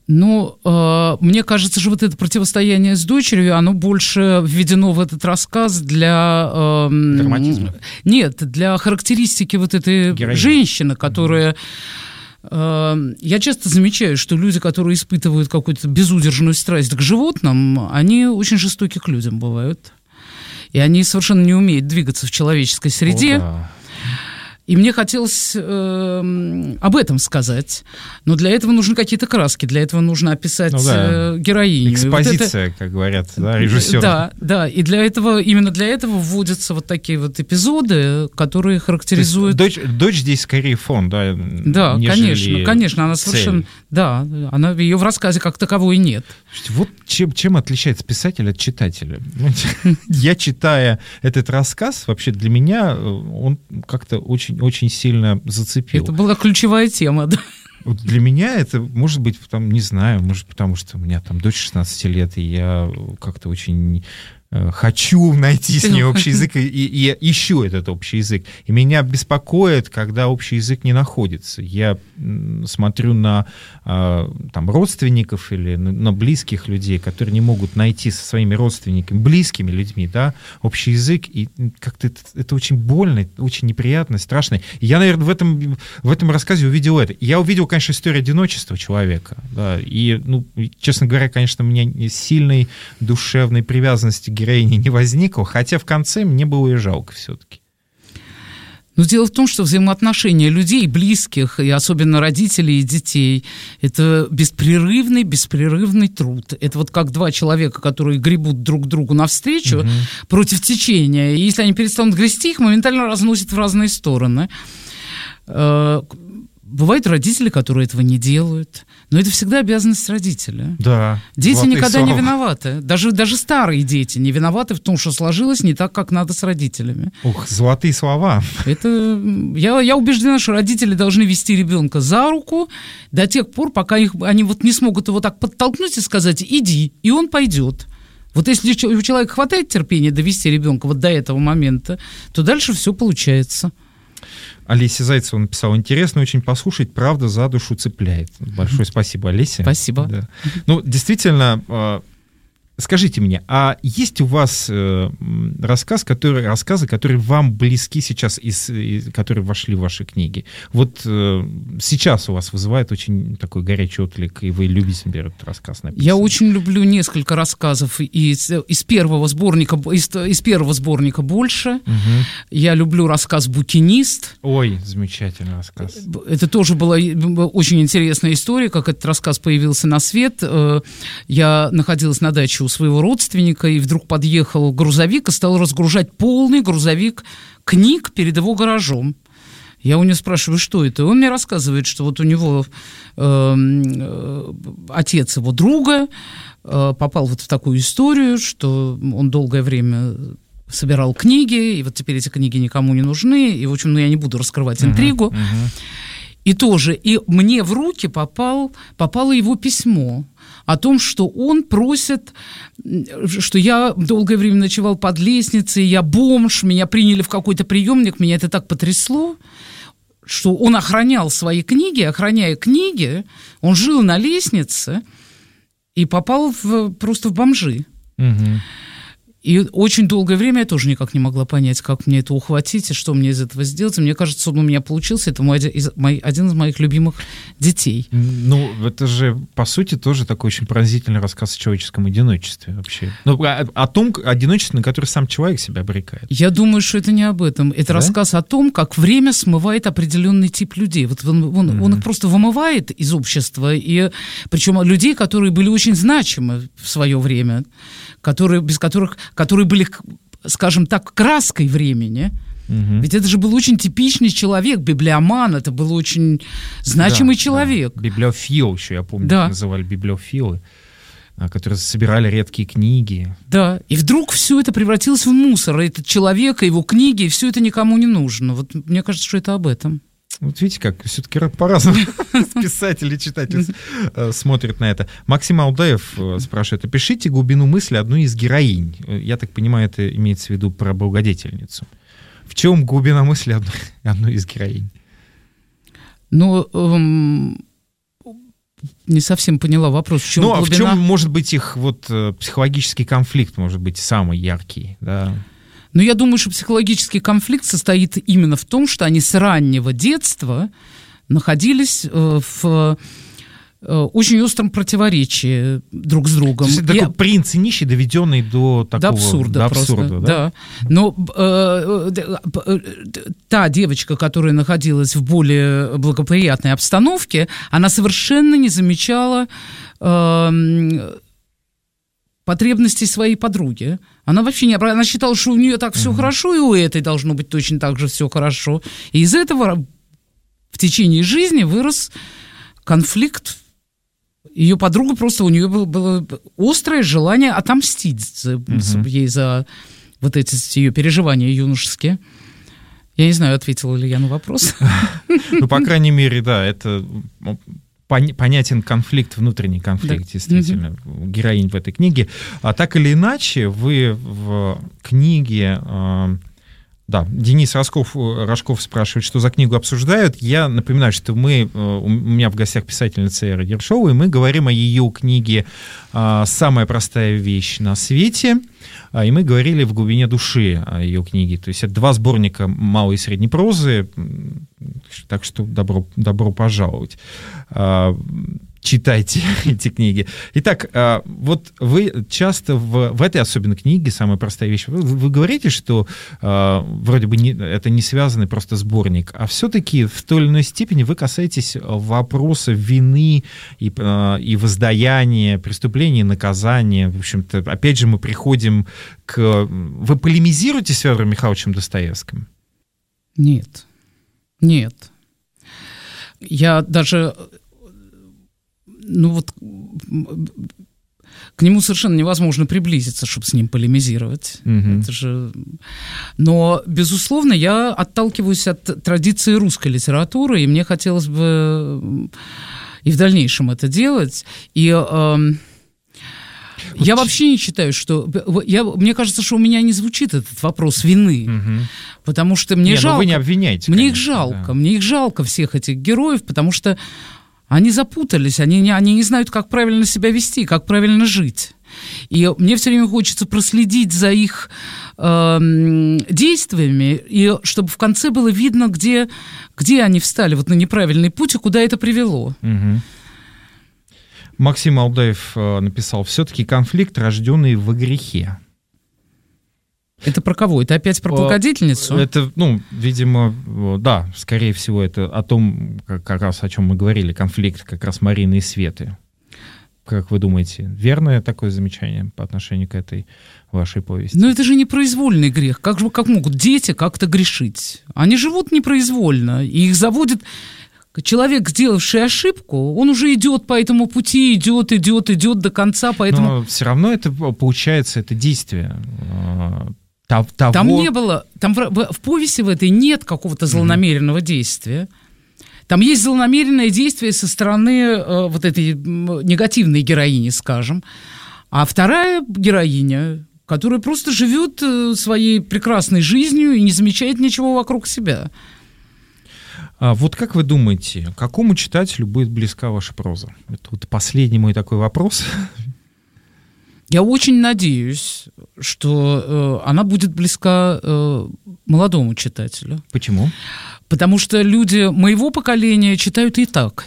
Ну, э, мне кажется, что вот это противостояние с дочерью, оно больше введено в этот рассказ для... Э, Драматизма? Нет, для характеристики вот этой Героини. женщины, которая... Э, я часто замечаю, что люди, которые испытывают какую-то безудержную страсть к животным, они очень жестоки к людям бывают. И они совершенно не умеют двигаться в человеческой среде. О, да. И мне хотелось э, об этом сказать. Но для этого нужны какие-то краски, для этого нужно описать ну, да. э, героиню. Экспозиция, вот это, как говорят, да, режиссер. Да, да. И для этого, именно для этого вводятся вот такие вот эпизоды, которые характеризуют... Дочь, дочь здесь скорее фон, да? Да, конечно, конечно. Она совершенно... Цель. Да, она, ее в рассказе как таковой нет. Вот чем, чем отличается писатель от читателя? Я, читая этот рассказ, вообще для меня он как-то очень очень сильно зацепил. Это была ключевая тема, да. Вот для меня это, может быть, там, не знаю, может, потому что у меня там дочь шестнадцати лет, и я как-то очень э, хочу найти с ней общий язык, и, и, и ищу этот общий язык. И меня беспокоит, когда общий язык не находится. Я м, смотрю на э, там, родственников или на, на близких людей, которые не могут найти со своими родственниками, близкими людьми, да, общий язык, и как-то это, это очень больно, очень неприятно, страшно. И я, наверное, в этом, в этом рассказе увидел это. Я увидел, конечно, историю одиночества человека, да, и, ну, честно говоря, конечно, у меня сильной душевной привязанности к героине не возникло, хотя в конце мне было и жалко все-таки. Но дело в том, что взаимоотношения людей, близких, и особенно родителей и детей, это беспрерывный, беспрерывный труд. Это вот как два человека, которые гребут друг другу навстречу угу. против течения. И если они перестанут грести, их моментально разносят в разные стороны. Бывают родители, которые этого не делают, но это всегда обязанность родителя. Да. Дети никогда слова. не виноваты. Даже, даже старые дети не виноваты в том, что сложилось не так, как надо с родителями. Ух, золотые слова. Это, я, я убеждена, что родители должны вести ребенка за руку до тех пор, пока их, они вот не смогут его так подтолкнуть и сказать «иди», и он пойдет. Вот если у человека хватает терпения довести ребенка вот до этого момента, то дальше все получается. Олеся Зайцева написала: интересно очень послушать, правда за душу цепляет. Большое спасибо, Олеся. Спасибо. Да. Ну, действительно, скажите мне, а есть у вас рассказ, который, рассказы, которые вам близки сейчас, из, из, которые вошли в ваши книги? Вот сейчас у вас вызывает очень такой горячий отклик, и вы любите, например, этот рассказ написанный. Я очень люблю несколько рассказов из, из, первого, сборника, из, из первого сборника «Больше». Угу. Я люблю рассказ «Букинист». Ой, замечательный рассказ. Это тоже была очень интересная история, как этот рассказ появился на свет. Я находилась на даче у своего родственника, и вдруг подъехал грузовик и стал разгружать полный грузовик книг перед его гаражом. Я у него спрашиваю, что это? И он мне рассказывает, что вот у него э, э, отец его друга э, попал вот в такую историю, что он долгое время собирал книги, и вот теперь эти книги никому не нужны, и, в общем, ну, я не буду раскрывать интригу. Uh-huh, uh-huh. И тоже, и мне в руки попал, попало его письмо о том, что он просит, что я долгое время ночевал под лестницей, я бомж, меня приняли в какой-то приемник, меня это так потрясло, что он охранял свои книги, охраняя книги, он жил на лестнице и попал в, просто в бомжи. Угу. И очень долгое время я тоже никак не могла понять, как мне это ухватить и что мне из этого сделать. И мне кажется, он у меня получился. Это мой, из, мой, один из моих любимых детей. Ну, это же, по сути, тоже такой очень пронзительный рассказ о человеческом одиночестве вообще. Ну, о, о том одиночестве, на которое сам человек себя обрекает. Я думаю, что это не об этом. Это да? рассказ о том, как время смывает определенный тип людей. Вот он, он, mm-hmm. он их просто вымывает из общества. И, причем людей, которые были очень значимы в свое время, которые, без которых, которые были, скажем так, краской времени. Угу. Ведь это же был очень типичный человек, библиоман, это был очень значимый да, человек. Да. Библиофил еще, я помню, да. называли библиофилы, которые собирали редкие книги. Да, и вдруг все это превратилось в мусор, этот человек, его книги, и все это никому не нужно. Вот мне кажется, что это об этом. Вот видите, как все-таки по-разному писатель и читатель смотрят на это. Максим Алдаев спрашивает: опишите глубину мысли одной из героинь. Я так понимаю, это имеется в виду про благодетельницу. В чем глубина мысли одной, одной из героинь? Ну, эм, не совсем поняла вопрос. В чем ну, а глубина? в чем может быть их вот психологический конфликт, может быть, самый яркий, да? Ну, я думаю, что психологический конфликт состоит именно в том, что они с раннего детства находились э, в э, очень остром противоречии друг с другом. То есть это я... такой принц и нищий, доведенный до такого... До абсурда, до абсурда абсурда, да? Да. Но э, э, та девочка, которая находилась в более благоприятной обстановке, она совершенно не замечала э, потребностей своей подруги. Она вообще не... Она считала, что у нее так все mm-hmm. хорошо, и у этой должно быть точно так же все хорошо. И из этого в течение жизни вырос конфликт. Ее подруга просто... У нее было, было острое желание отомстить за, mm-hmm. ей за вот эти ее переживания юношеские. Я не знаю, ответила ли я на вопрос. Ну, по крайней мере, да, это... понятен конфликт, внутренний конфликт, да. Действительно, mm-hmm. героинь в этой книге. А так или иначе, вы в книге... Э, да, Денис Рожков, Рожков спрашивает, что за книгу обсуждают. Я напоминаю, что мы, у меня в гостях писательница Эра Ершова, и мы говорим о ее книге «Самая простая вещь на свете». И мы говорили «В глубине души» о ее книге. То есть это два сборника малой и средней прозы, так что добро, добро пожаловать. Читайте эти книги. Итак, вот вы часто в, в этой особенно книге, самая простая вещь, вы, вы говорите, что вроде бы не, это не связанный просто сборник, а все-таки в той или иной степени вы касаетесь вопроса вины и, и воздаяния, преступления и наказания. В общем-то, опять же, мы приходим к... Вы полемизируете с Федором Михайловичем Достоевским? Нет. Нет. Я даже... Ну вот к нему совершенно невозможно приблизиться, чтобы с ним полемизировать. Mm-hmm. Это же... Но, безусловно, я отталкиваюсь от традиции русской литературы, и мне хотелось бы и в дальнейшем это делать. И э, вот я вообще не считаю, что... Я, мне кажется, что у меня не звучит этот вопрос вины, mm-hmm. потому что мне не, жалко... вы не обвиняете, мне конечно, их жалко, да. мне их жалко, всех этих героев, потому что они запутались, они не, они не знают, как правильно себя вести, как правильно жить. И мне все время хочется проследить за их э, действиями, и чтобы в конце было видно, где, где они встали вот на неправильный путь и куда это привело. Угу. Максим Алдаев написал: «Все-таки конфликт, рожденный во грехе». Это про кого? Это опять про благодетельницу? Это, ну, видимо, да, скорее всего, это о том, как, как раз о чем мы говорили, конфликт как раз Марины и Светы. Как вы думаете, верное такое замечание по отношению к этой вашей повести? Но это же непроизвольный грех. Как же, как могут дети как-то грешить? Они живут непроизвольно, и их заводит... Человек, сделавший ошибку, он уже идет по этому пути, идет, идет, идет до конца, поэтому... Но все равно это, получается, это действие... Того... Там не было, там в, в, в повести в этой нет какого-то злонамеренного mm-hmm. действия. Там есть злонамеренное действие со стороны э, вот этой негативной героини, скажем. А вторая героиня, которая просто живет э, своей прекрасной жизнью и не замечает ничего вокруг себя. А вот как вы думаете, какому читателю будет близка ваша проза? Это вот последний мой такой вопрос. Я очень надеюсь, что э, она будет близка э, молодому читателю. Почему? Потому что люди моего поколения читают и так.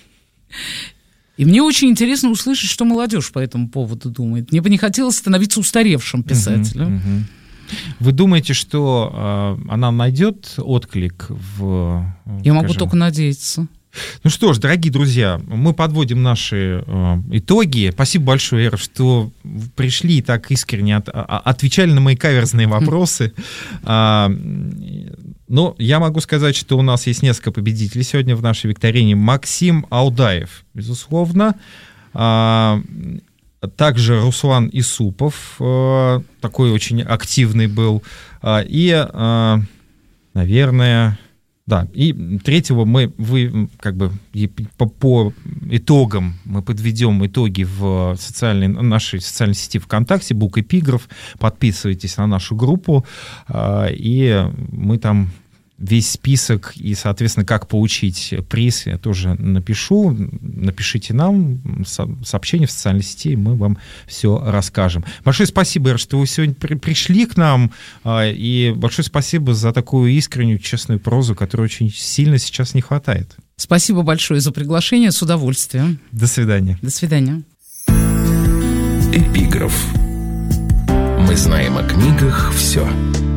И мне очень интересно услышать, что молодежь по этому поводу думает. Мне бы не хотелось становиться устаревшим писателем. Uh-huh, uh-huh. Вы думаете, что э, она найдет отклик в... Я скажем... могу только надеяться. Ну что ж, дорогие друзья, мы подводим наши э, итоги. Спасибо большое, Эра, что пришли и так искренне от, а, отвечали на мои каверзные вопросы. А, но я могу сказать, что у нас есть несколько победителей сегодня в нашей викторине. Максим Алдаев, безусловно. А, также Руслан Исупов, а, такой очень активный был. А, и, а, наверное... Да, и третьего мы, вы, как бы, по, по итогам, мы подведем итоги в социальной, нашей социальной сети ВКонтакте, Букэпиграф, подписывайтесь на нашу группу, и мы там весь список и, соответственно, как получить приз я тоже напишу. Напишите нам сообщение в социальной сети, и мы вам все расскажем. Большое спасибо, Ира, что вы сегодня при- пришли к нам, и большое спасибо за такую искреннюю, честную прозу, которой очень сильно сейчас не хватает. Спасибо большое за приглашение, с удовольствием. До свидания. До свидания. Эпиграф. Мы знаем о книгах все.